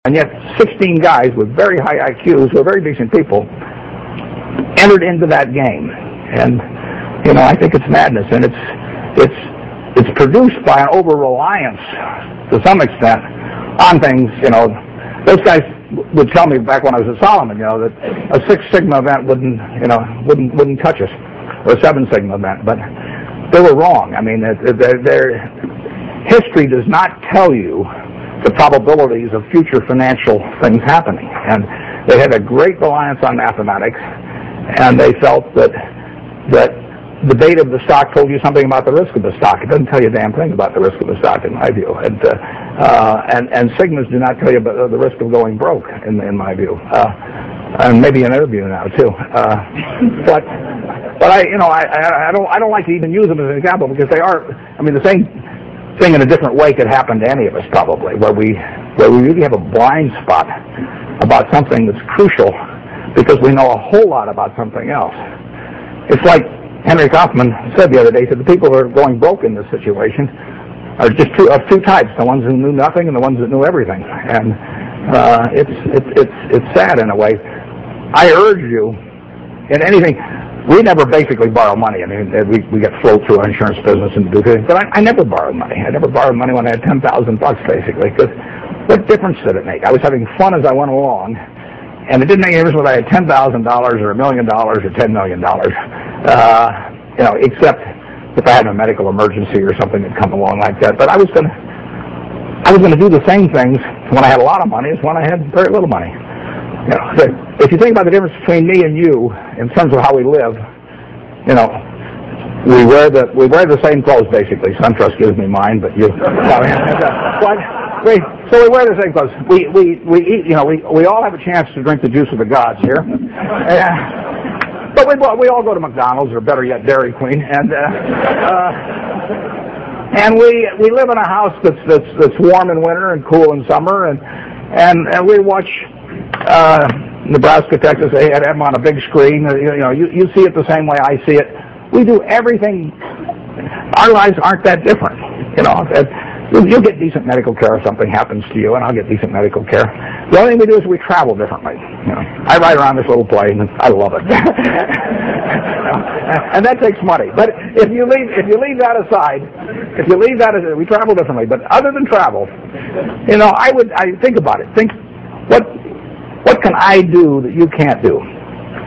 And yet 16 guys with very high IQs who are very decent people entered into that game. And, I think it's madness. And it's produced by an over-reliance, to some extent, on things. Those guys would tell me back when I was at Solomon, that a Six Sigma event wouldn't touch us, or a Seven Sigma event. But they were wrong. I mean, their history does not tell you the probabilities of future financial things happening. And they had a great reliance on mathematics, and they felt that the beta of the stock told you something about the risk of the stock. It doesn't tell you a damn thing about the risk of the stock, in my view. And Sigmas do not tell you about the risk of going broke, in my view. And maybe in their view now too. But I don't like to even use them as an example, because they are. I mean, the same thing in a different way could happen to any of us, probably, where we really have a blind spot about something that's crucial because we know a whole lot about something else. It's like Henry Kaufman said the other day, he said the people who are going broke in this situation are just of two types: the ones who knew nothing and the ones that knew everything. And it's sad in a way. I urge you, in anything. We never basically borrow money. I mean, we get float through our insurance business and do things, but I never borrowed money. I never borrowed money when I had $10,000 basically, because what difference did it make? I was having fun as I went along, and it didn't make any difference whether I had $10,000 or $1 million or $10 million, except if I had a medical emergency or something that come along like that. But I was going to do the same things when I had a lot of money as when I had very little money. If you think about the difference between me and you in terms of how we live, we wear the same clothes basically. SunTrust gives me mine, but you. So we wear the same clothes. We eat. We all have a chance to drink the juice of the gods here. But we all go to McDonald's, or better yet, Dairy Queen, and we live in a house that's warm in winter and cool in summer, and we watch. Nebraska, Texas, they had them on a big screen. You see it the same way I see it. We do everything. Our lives aren't that different. You'll get decent medical care if something happens to you, and I'll get decent medical care. The only thing we do is we travel differently. I ride around this little plane, and I love it. And that takes money. But if you leave that aside, we travel differently. But other than travel, I think about it. Think what can I do that you can't do?